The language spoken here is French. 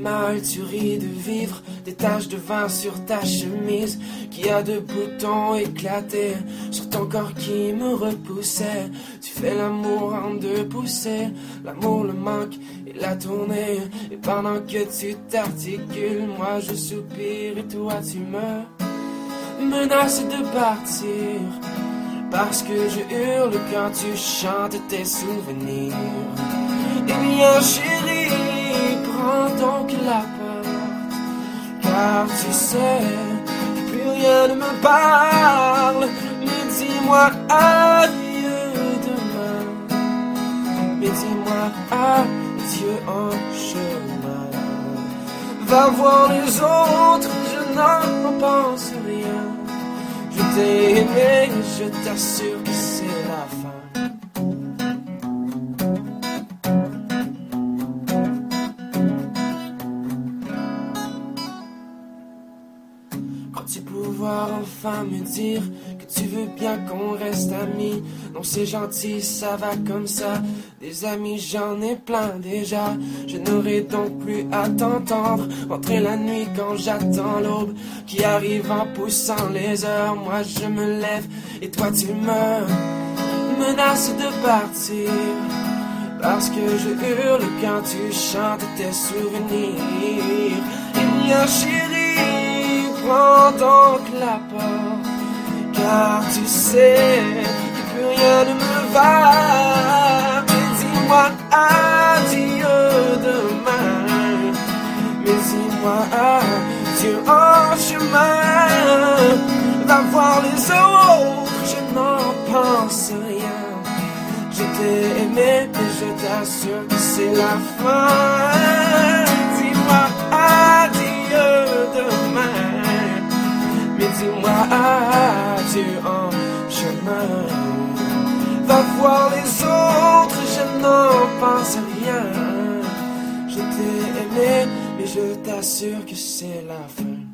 mal, tu ris de vivre, des taches de vin sur ta chemise, qui a de boutons éclatés sur ton corps qui me repoussait. Tu fais l'amour en deux poussées, l'amour, le manque et la tournée. Et pendant que tu t'articules, moi je soupire et toi tu me menaces de partir. Parce que je hurle quand tu chantes tes souvenirs. Eh bien chérie, prends donc la porte, car tu sais que plus rien ne me parle. Mais dis-moi adieu demain, mais dis-moi adieu en chemin. Va voir les autres, je n'en pense rien. Je t'ai aimé, je t'assure que c'est la fin. Crois-tu pouvoir enfin me dire que tu veux bien qu'on reste amis? Non, c'est gentil, ça va comme ça. Des amis, j'en ai plein déjà. Je n'aurai donc plus à t'entendre rentrer la nuit quand j'attends l'aube qui arrive en poussant les heures. Moi je me lève et toi tu me menaces de partir. Parce que je hurle quand tu chantes tes souvenirs. Eh bien chérie, prends donc la porte, car tu sais que plus rien ne me va. Mais dis-moi adieu demain, mais dis-moi adieu en chemin. Va voir les autres, je n'en pense rien. Je t'ai aimé, mais je t'assure que c'est la fin. Dis-moi adieu demain, mais dis-moi adieu en chemin. Va voir les autres, je n'en pense rien. Je t'ai aimé, mais je t'assure que c'est la fin.